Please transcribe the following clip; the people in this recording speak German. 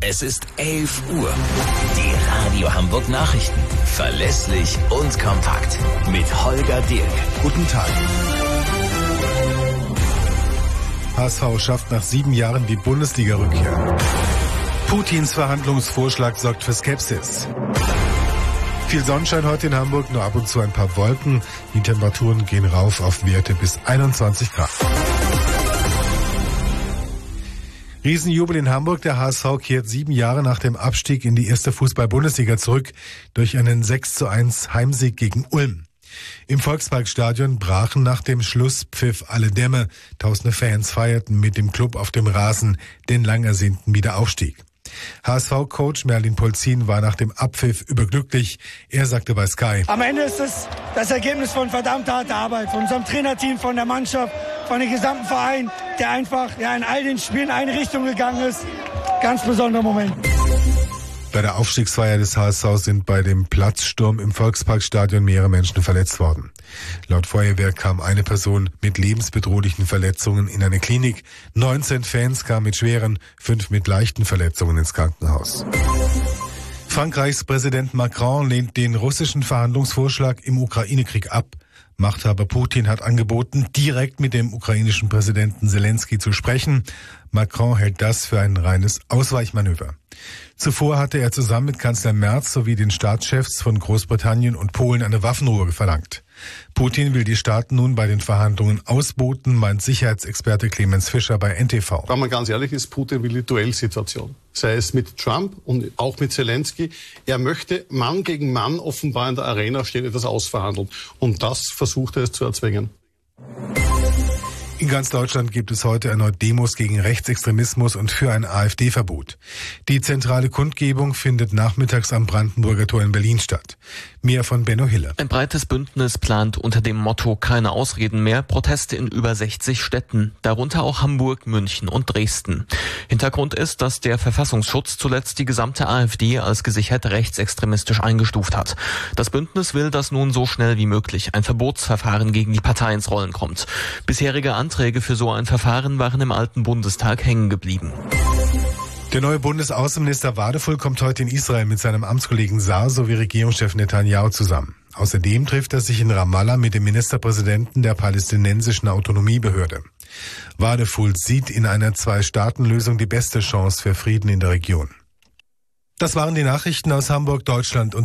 Es ist 11 Uhr. Die Radio Hamburg Nachrichten. Verlässlich und kompakt. Mit Holger Dirk. Guten Tag. HSV schafft nach 7 Jahren die Bundesliga-Rückkehr. Putins Verhandlungsvorschlag sorgt für Skepsis. Viel Sonnenschein heute in Hamburg, nur ab und zu ein paar Wolken. Die Temperaturen gehen rauf auf Werte bis 21 Grad. Riesenjubel in Hamburg. Der HSV kehrt 7 Jahre nach dem Abstieg in die erste Fußball-Bundesliga zurück durch einen 6:1 Heimsieg gegen Ulm. Im Volksparkstadion brachen nach dem Schlusspfiff alle Dämme. Tausende Fans feierten mit dem Club auf dem Rasen den lang ersehnten Wiederaufstieg. HSV-Coach Merlin Polzin war nach dem Abpfiff überglücklich. Er sagte bei Sky: Am Ende ist es das Ergebnis von verdammt harter Arbeit, von unserem Trainerteam, von der Mannschaft, von dem gesamten Verein, der einfach in all den Spielen in eine Richtung gegangen ist. Ganz besonderer Moment. Bei der Aufstiegsfeier des HSV sind bei dem Platzsturm im Volksparkstadion mehrere Menschen verletzt worden. Laut Feuerwehr kam eine Person mit lebensbedrohlichen Verletzungen in eine Klinik. 19 Fans kamen mit schweren, 5 mit leichten Verletzungen ins Krankenhaus. Frankreichs Präsident Macron lehnt den russischen Verhandlungsvorschlag im Ukraine-Krieg ab. Machthaber Putin hat angeboten, direkt mit dem ukrainischen Präsidenten Zelensky zu sprechen. Macron hält das für ein reines Ausweichmanöver. Zuvor hatte er zusammen mit Kanzler Merz sowie den Staatschefs von Großbritannien und Polen eine Waffenruhe verlangt. Putin will die Staaten nun bei den Verhandlungen ausboten, meint Sicherheitsexperte Clemens Fischer bei NTV. Wenn man ganz ehrlich ist, Putin will die Duellsituation. Sei es mit Trump und auch mit Zelensky. Er möchte Mann gegen Mann offenbar in der Arena stehen, etwas ausverhandeln. Und das versucht er es zu erzwingen. In ganz Deutschland gibt es heute erneut Demos gegen Rechtsextremismus und für ein AfD-Verbot. Die zentrale Kundgebung findet nachmittags am Brandenburger Tor in Berlin statt. Mehr von Benno Hille. Ein breites Bündnis plant unter dem Motto "Keine Ausreden mehr" Proteste in über 60 Städten, darunter auch Hamburg, München und Dresden. Hintergrund ist, dass der Verfassungsschutz zuletzt die gesamte AfD als gesichert rechtsextremistisch eingestuft hat. Das Bündnis will, dass nun so schnell wie möglich ein Verbotsverfahren gegen die Partei ins Rollen kommt. Bisherige Anträge für so ein Verfahren waren im alten Bundestag hängen geblieben. Der neue Bundesaußenminister Wadefull kommt heute in Israel mit seinem Amtskollegen Saar sowie Regierungschef Netanyahu zusammen. Außerdem trifft er sich in Ramallah mit dem Ministerpräsidenten der palästinensischen Autonomiebehörde. Wadefull sieht in einer 2-Staaten-Lösung die beste Chance für Frieden in der Region. Das waren die Nachrichten aus Hamburg, Deutschland und